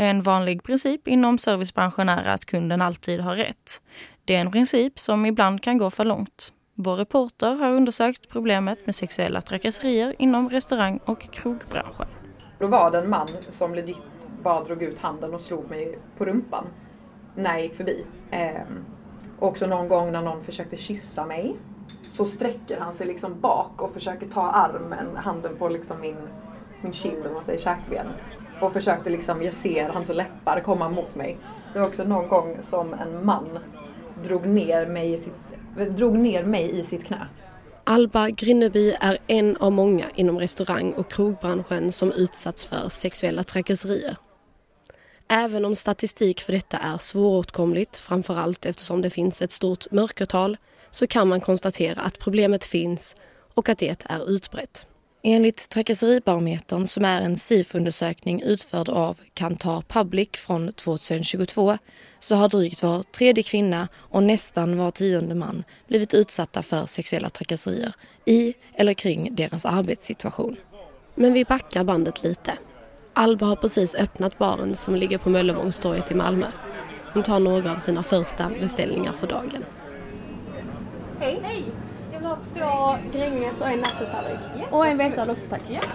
En vanlig princip inom servicebranschen är att kunden alltid har rätt. Det är en princip som ibland kan gå för långt. Vår reporter har undersökt problemet med sexuella trakasserier inom restaurang- och krogbranschen. Då var det en man som legit bara drog ut handen och slog mig på rumpan när jag gick förbi. Också någon gång när någon försökte kyssa mig så sträcker han sig liksom bak och försöker ta handen på liksom min kind, om man säger käkben. Och försökte liksom, jag ser hans läppar komma mot mig. Det var också någon gång som en man drog ner mig i sitt knä. Alba Grinneby är en av många inom restaurang- och krogbranschen som utsatts för sexuella trakasserier. Även om statistik för detta är svåråtkomligt, framförallt eftersom det finns ett stort mörkertal, så kan man konstatera att problemet finns och att det är utbrett. Enligt Trakasseribarometern, som är en SIF-undersökning utförd av Kantar Public från 2022, så har drygt var tredje kvinna och nästan var tionde man blivit utsatta för sexuella trakasserier i eller kring deras arbetssituation. Men vi backar bandet lite. Alba har precis öppnat baren som ligger på Möllevångstorget i Malmö. Hon tar några av sina första beställningar för dagen. Hej! Hej! Jag vill ha 2 gränges och en nachostallrik. Yes, och en vetad också, tack. Yeah.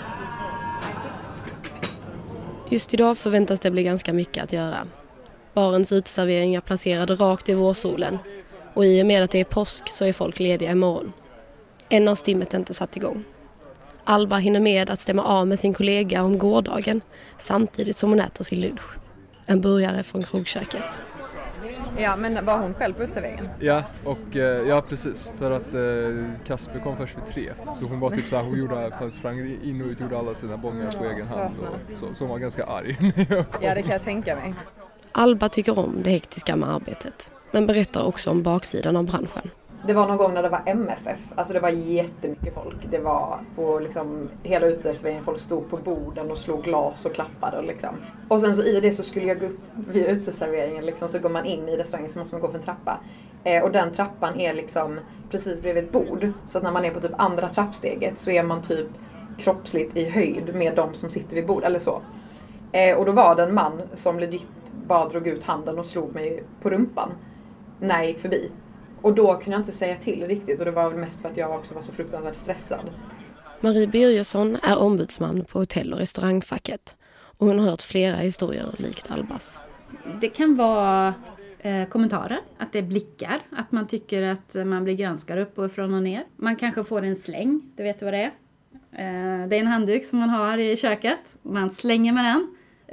Just idag förväntas det bli ganska mycket att göra. Barens utservering är placerade rakt i vårsolen. Och i och med att det är påsk så är folk lediga imorgon. Än har stimmet inte satt igång. Alba hinner med att stämma av med sin kollega om gårdagen samtidigt som hon äter sin lunch. En burgare från krogköket. Ja, men var hon själv på utserveringen? Ja, och ja precis. För att Kasper kom först vid 3. Så hon var typ så här, hon sprang in och ut, gjorde alla sina bångar på egen hand. Och, så hon var ganska arg när jag kom. Ja, det kan jag tänka mig. Alba tycker om det hektiska med arbetet, men berättar också om baksidan av branschen. Det var någon gång när det var MFF, alltså det var jättemycket folk. Det var på liksom hela uteserveringen, folk stod på borden och slog glas och klappade liksom. Och sen så i det så skulle jag gå upp vid uteserveringen liksom, så går man in i restaurangen så måste man gå för en trappa. Och den trappan är liksom precis bredvid ett bord, så att när man är på typ andra trappsteget så är man typ kroppsligt i höjd med de som sitter vid bord eller så. Och då var det en man som legit bara drog ut handen och slog mig på rumpan när jag gick förbi. Och då kunde jag inte säga till riktigt, och det var mest för att jag också var så fruktansvärt stressad. Marie Birgersson är ombudsman på hotell- och restaurangfacket. Och hon har hört flera historier likt Albas. Det kan vara kommentarer, att det är blickar, att man tycker att man blir granskad upp och från och ner. Man kanske får en släng, det vet du vad det är. Det är en handduk som man har i köket. Man slänger med den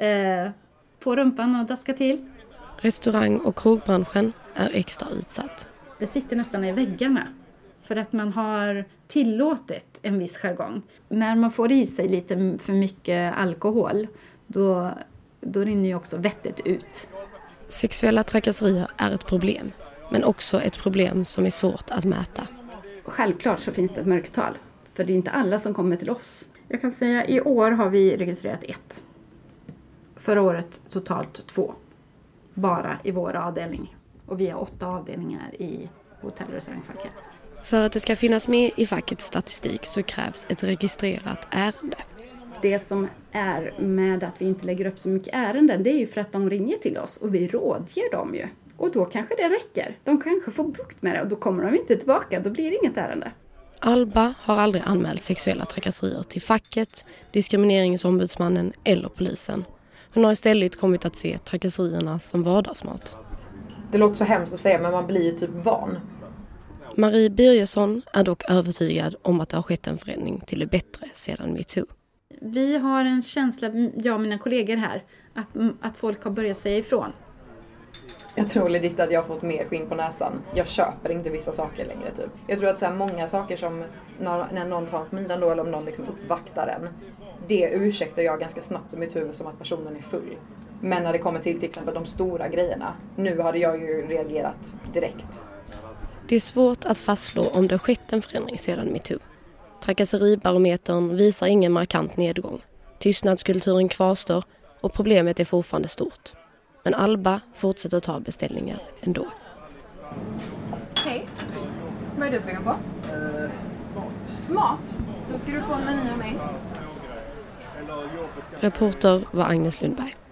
på rumpan och daskar till. Restaurang- och krogbranschen är extra utsatt. Det sitter nästan i väggarna för att man har tillåtit en viss jargong. När man får i sig lite för mycket alkohol, då rinner ju också vettet ut. Sexuella trakasserier är ett problem, men också ett problem som är svårt att mäta. Självklart så finns det ett mörkertal, för det är inte alla som kommer till oss. Jag kan säga i år har vi registrerat 1. Förra året totalt 2. Bara i vår avdelning. Och vi har 8 avdelningar i hotell- och restaurangfacket. För att det ska finnas med i fackets statistik så krävs ett registrerat ärende. Det som är med att vi inte lägger upp så mycket ärenden, det är ju för att de ringer till oss och vi rådger dem ju. Och då kanske det räcker. De kanske får bukt med det och då kommer de inte tillbaka. Då blir det inget ärende. Alba har aldrig anmält sexuella trakasserier till facket, diskrimineringsombudsmannen eller polisen. Hon har istället kommit att se trakasserierna som vardagsmat. Det låter så hemskt att säga, men man blir typ van. Marie Birgersson är dock övertygad om att det har skett en förändring till det bättre sedan MeToo. Vi har en känsla, jag och mina kollegor här, att folk har börjat säga ifrån. Jag tror legit att jag har fått mer skinn på näsan. Jag köper inte vissa saker längre typ. Jag tror att så här, många saker som när någon tar på middagen då, eller om någon liksom uppvaktar en, det ursäktar jag ganska snabbt i mitt huvud som att personen är full. Men när det kommer till exempel de stora grejerna, nu hade jag ju reagerat direkt. Det är svårt att fastslå om det har skett en förändring sedan MeToo. Trakasseribarometern visar ingen markant nedgång. Tystnadskulturen kvarstår och problemet är fortfarande stort. Men Alba fortsätter ta beställningar ändå. Hej. Vad är du sugen på? Mat? Då ska du få en meny av mig. Reporter var Agnes Lundberg.